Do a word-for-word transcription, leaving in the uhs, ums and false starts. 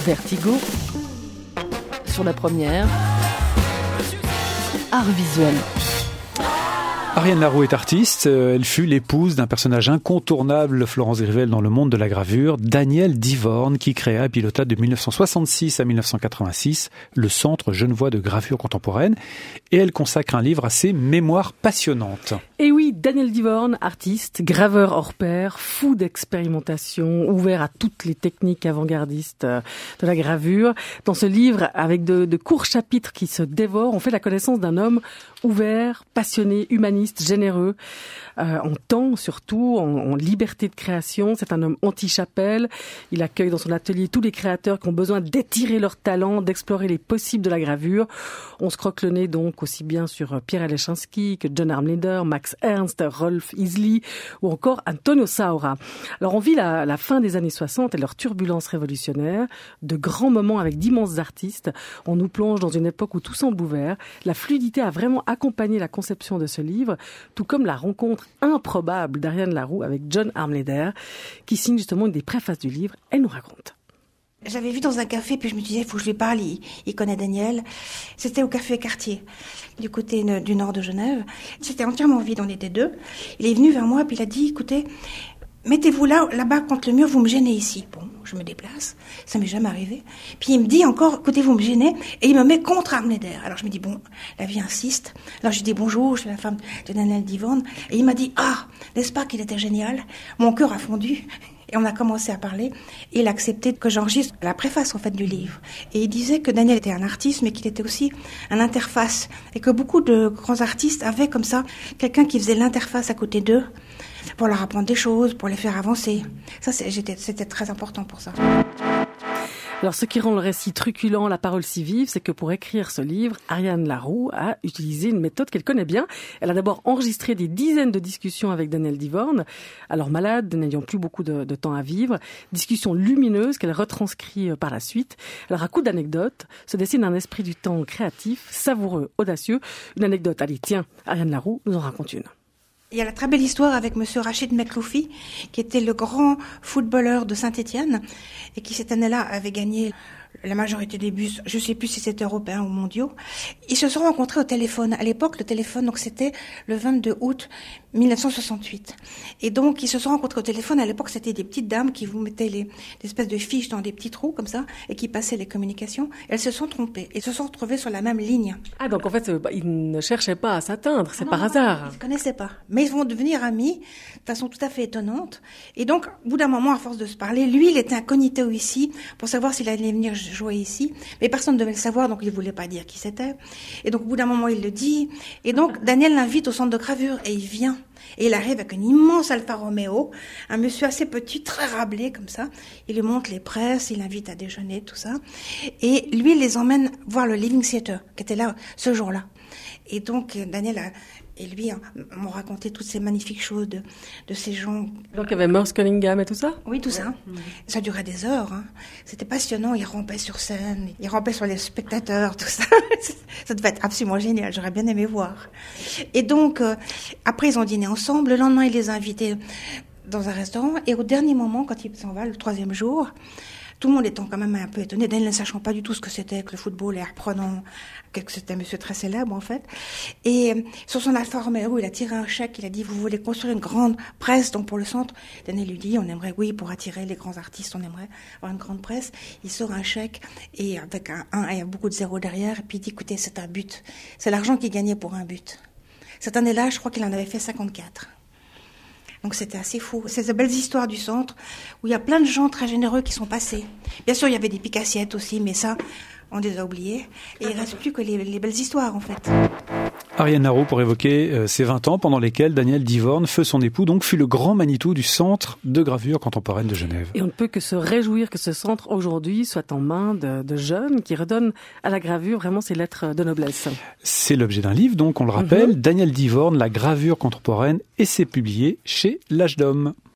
Vertigo. Sur la première, art visuel. Ariane Larroux est artiste. Elle fut l'épouse d'un personnage incontournable, Florence Grivel, dans le monde de la gravure, Daniel Divorn, qui créa et pilota de dix-neuf cent soixante-six à dix-neuf cent quatre-vingt-six le Centre genevois de gravure contemporaine. Et elle consacre un livre à ses mémoires passionnantes. Et oui, Daniel Divorn, artiste, graveur hors pair, fou d'expérimentation, ouvert à toutes les techniques avant-gardistes de la gravure. Dans ce livre, avec de, de courts chapitres qui se dévorent, on fait la connaissance d'un homme ouvert, passionné, humaniste, généreux, euh, en temps surtout, en, en liberté de création. C'est un homme anti-chapelle. Il accueille dans son atelier tous les créateurs qui ont besoin d'étirer leur talent, d'explorer les possibles de la gravure. On se croque le nez donc aussi bien sur Pierre Alechinsky que John Armleder, Max Ernst, Rolf Isli ou encore Antonio Saura. Alors on vit la, la fin des années soixante et leur turbulence révolutionnaire, de grands moments avec d'immenses artistes. On nous plonge dans une époque où tout semble ouvert. La fluidité a vraiment accompagné la conception de ce livre, tout comme la rencontre improbable d'Ariane Larroux avec John Armleder, qui signe justement une des préfaces du livre. Elle nous raconte. J'avais vu dans un café, puis je me disais, il faut que je lui parle, il, il connaît Daniel. C'était au Café Cartier, du côté du nord de Genève. C'était entièrement vide, on était deux. Il est venu vers moi, puis il a dit, écoutez, mettez-vous là, là-bas contre le mur, vous me gênez ici. Bon, je me déplace, ça m'est jamais arrivé. Puis il me dit encore, écoutez, vous me gênez, et il me met contre Armleder. Alors je me dis, bon, la vie insiste. Alors je lui dis, bonjour, je suis la femme de Daniel Divorn. Et il m'a dit, ah, n'est-ce pas qu'il était génial? Mon cœur a fondu. Et on a commencé à parler, et il a accepté que j'enregistre la préface, en fait, du livre. Et il disait que Daniel était un artiste, mais qu'il était aussi un interface. Et que beaucoup de grands artistes avaient comme ça quelqu'un qui faisait l'interface à côté d'eux, pour leur apprendre des choses, pour les faire avancer. Ça, c'est, j'étais, c'était très important pour ça. Alors, ce qui rend le récit truculent, la parole si vive, c'est que pour écrire ce livre, Ariane Larroux a utilisé une méthode qu'elle connaît bien. Elle a d'abord enregistré des dizaines de discussions avec Daniel Divorn, alors malade, n'ayant plus beaucoup de, de temps à vivre. Discussions lumineuses qu'elle retranscrit par la suite. Alors, à coup d'anecdotes, se dessine un esprit du temps créatif, savoureux, audacieux. Une anecdote, allez, tiens, Ariane Larroux nous en raconte une. Il y a la très belle histoire avec monsieur Rachid Mekloufi, qui était le grand footballeur de Saint-Étienne, et qui cette année-là avait gagné la majorité des buts, je ne sais plus si c'était européens ou mondiaux. Ils se sont rencontrés au téléphone. À l'époque, le téléphone, donc c'était le vingt-deux août mille neuf cent soixante-huit. Et donc, ils se sont rencontrés au téléphone. À l'époque, c'était des petites dames qui vous mettaient les, des espèces de fiches dans des petits trous, comme ça, et qui passaient les communications. Elles se sont trompées et se sont retrouvées sur la même ligne. Ah, donc en fait, ils ne cherchaient pas à s'atteindre, c'est non, par non, hasard. Ils ne se connaissaient pas. Mais ils vont devenir amis de façon tout à fait étonnante. Et donc, au bout d'un moment, à force de se parler, lui, il était incognito ici, pour savoir s'il allait venir jouer ici. Mais personne ne devait le savoir, donc il ne voulait pas dire qui c'était. Et donc, au bout d'un moment, il le dit. Et donc, Daniel l'invite au centre de gravure, et il vient. Et il arrive avec une immense Alfa Romeo, un monsieur assez petit, très rablé comme ça. Il lui montre les presses, il l'invite à déjeuner, tout ça. Et lui, il les emmène voir le Living Theatre, qui était là ce jour-là. Et donc, Daniel a, et lui hein, m'ont raconté toutes ces magnifiques choses de, de ces gens. Donc il y avait Merce Cunningham et tout ça? Oui, tout ça. Mmh. Ça durait des heures. Hein. C'était passionnant. Il rampait sur scène, il rampait sur les spectateurs, tout ça. Ça devait être absolument génial. J'aurais bien aimé voir. Et donc, euh, après, ils ont dîné ensemble. Le lendemain, il les a invités dans un restaurant. Et au dernier moment, quand il s'en va, le troisième jour, tout le monde étant quand même un peu étonné, Daniel ne sachant pas du tout ce que c'était que le football et reprenant que c'était un monsieur très célèbre en fait. Et euh, sur son Alfa Romeo, il a tiré un chèque, il a dit vous voulez construire une grande presse donc pour le centre. Daniel lui dit on aimerait oui pour attirer les grands artistes, on aimerait avoir une grande presse. Il sort un chèque et avec un un et beaucoup de zéros derrière et puis il dit écoutez c'est un but, c'est l'argent qu'il gagnait pour un but. Cette année-là, je crois qu'il en avait fait cinquante-quatre. Donc c'était assez fou. C'est ces belles histoires du centre où il y a plein de gens très généreux qui sont passés. Bien sûr, il y avait des picassiettes aussi, mais ça, on les a oubliés. Et il ne reste plus que les, les belles histoires, en fait. Ariane Larroux pour évoquer euh, ces vingt ans pendant lesquels Daniel Divorn, feu son époux, donc fut le grand Manitou du Centre de gravure contemporaine de Genève. Et on ne peut que se réjouir que ce centre aujourd'hui soit en main de, de jeunes qui redonnent à la gravure vraiment ses lettres de noblesse. C'est l'objet d'un livre, donc on le rappelle, mm-hmm. Daniel Divorn, la gravure contemporaine, et c'est publié chez L'Âge d'Homme.